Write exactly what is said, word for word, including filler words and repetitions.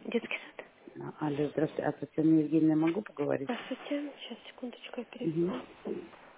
Детский сад. А, Алло, здравствуйте. А с Татьяной Евгеньевной могу поговорить? Здравствуйте. Сейчас, секундочку, я Угу. переведу.